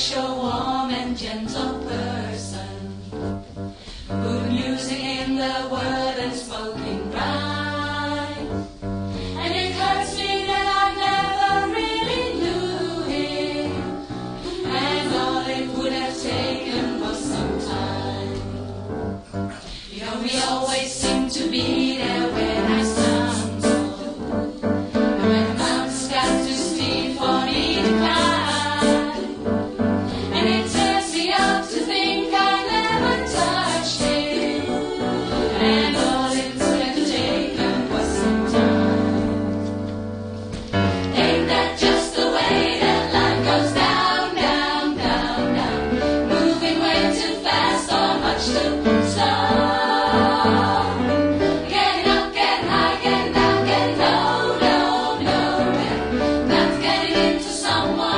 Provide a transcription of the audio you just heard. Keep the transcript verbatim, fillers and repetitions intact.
special, warm and gentle person. Good music in the word and spoken right. And it hurts me that I never really knew him, and all it would have taken was some time. You know, we always seem to be there when I stumble, and when the mountains got too steep for me to climb. And it tears me up to think I never touched him, and all it would have taken was some time. Ain't that just the way that life goes down, down, down, down, moving way too fast or much too slow? Getting up, getting high, getting down, getting low, low, low, and not getting into someone